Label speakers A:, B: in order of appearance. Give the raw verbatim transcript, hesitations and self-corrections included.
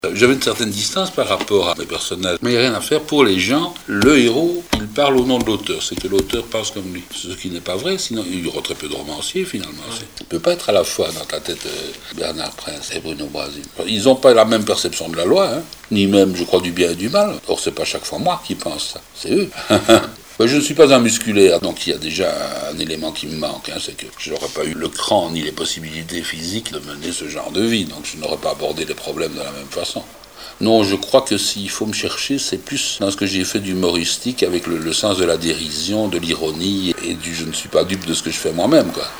A: J'avais une certaine distance par rapport à mes personnages, mais il n'y a rien à faire. Pour les gens, le héros, il parle au nom de l'auteur, c'est que l'auteur pense comme lui. Ce qui n'est pas vrai, sinon il y aura très peu de romanciers finalement. Ouais. Il ne peut pas être à la fois dans ta tête euh, Bernard Prince et Bruno Brasi. Ils n'ont pas la même perception de la loi, hein, ni même, je crois, du bien et du mal. Or, c'est pas chaque fois moi qui pense ça, c'est eux. Je ne suis pas un musculaire, donc il y a déjà un élément qui me manque, hein, c'est que je n'aurais pas eu le cran ni les possibilités physiques de mener ce genre de vie, donc je n'aurais pas abordé les problèmes de la même façon. Non, je crois que s'il faut me chercher, c'est plus dans ce que j'ai fait d'humoristique avec le, le sens de la dérision, de l'ironie et du je ne suis pas dupe de ce que je fais moi-même, quoi.